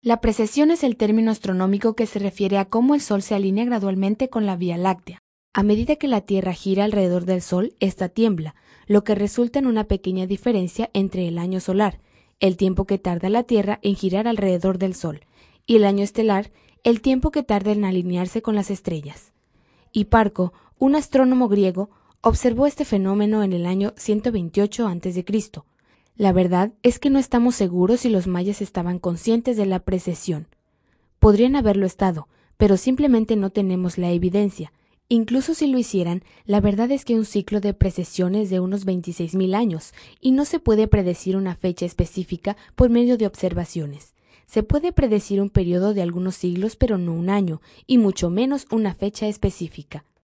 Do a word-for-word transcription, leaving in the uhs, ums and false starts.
La precesión es el término astronómico que se refiere a cómo el Sol se alinea gradualmente con la Vía Láctea. A medida que la Tierra gira alrededor del Sol, ésta tiembla, lo que resulta en una pequeña diferencia entre el año solar, el tiempo que tarda la Tierra en girar alrededor del Sol, y el año estelar, el tiempo que tarda en alinearse con las estrellas. Hiparco, un astrónomo griego, observó este fenómeno en el año ciento veintiocho antes de Cristo. La verdad es que no estamos seguros si los mayas estaban conscientes de la precesión. Podrían haberlo estado, pero simplemente no tenemos la evidencia. Incluso si lo hicieran, la verdad es que un ciclo de precesión es de unos veintiséis mil años y no se puede predecir una fecha específica por medio de observaciones. Se puede predecir un periodo de algunos siglos, pero no un año, y mucho menos una fecha específica.